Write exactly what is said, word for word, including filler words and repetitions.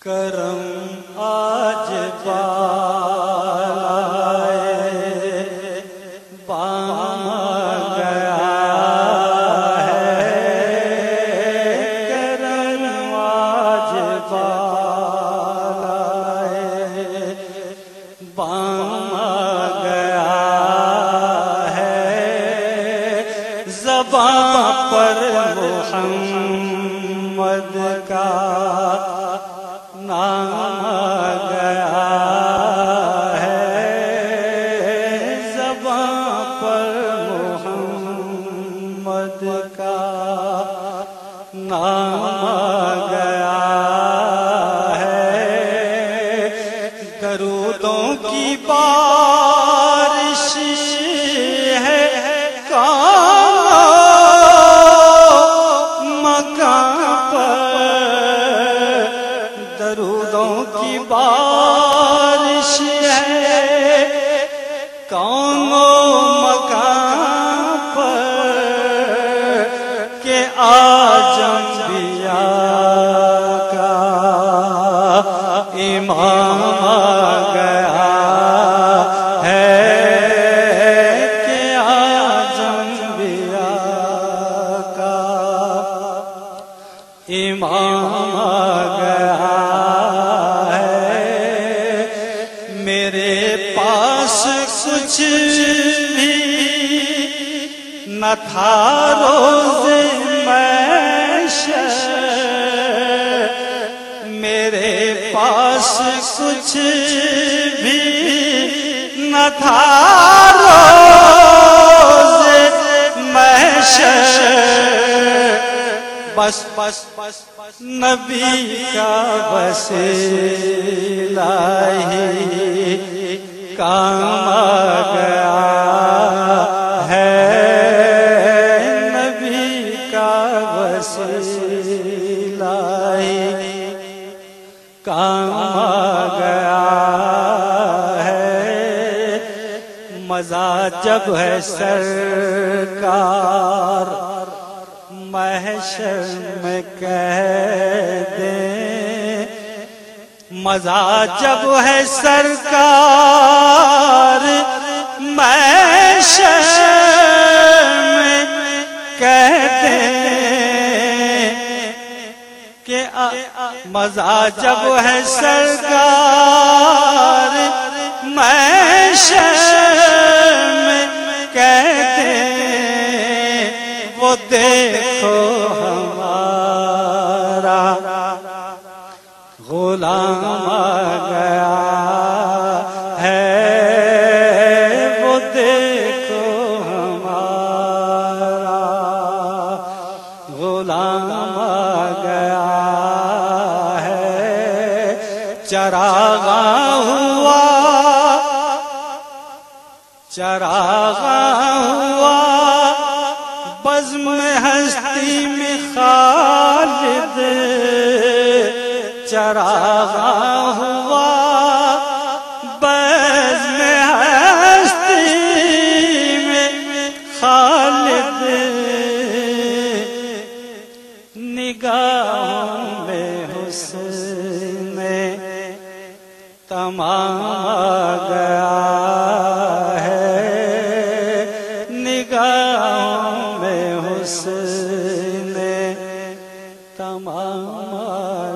کرم آج بالائے بام گیا ہے، کرم آج بالائے بام گیا ہے، زباں پر محمد کا نام گیا ہے، زباں پر محمد کا نام گیا ہے، درودوں کی بارش ہے درودوں کی بارش ہے کون مکان پر کہ آج انبیاء کا امام آ گیا ہے، کہ آج انبیاء کا امام آ گیا ہے، میرے پاس کچھ بھی نہ تھا روز محشر، میرے پاس کچھ بھی نہ تھا روز محشر، بس بس بس نبی کا وسیلہ ہی کام آ گیا ہے، نبی کا وسیلہ ہی کام آ گیا ہے، مزہ جب ہے سرکار محشر میں کہہ دیں، مزہ جب ہے سرکار محشر میں کہہ دیں، کہ مزہ جب ہے سرکار محشر میں کہہ دیں، وہ دیکھو ہمارا غلام آ گیا ہے، وہ دیکھو ہمارا غلام آ گیا ہے، چراغاں ہوا چراغاں ہوا بزم ہستی میں خالد، چراغاں ہوا بزم ہستی میں خالد، نگاہوں میں حسن تمام آ گیا ہے، نگاہوں میں حسن تمام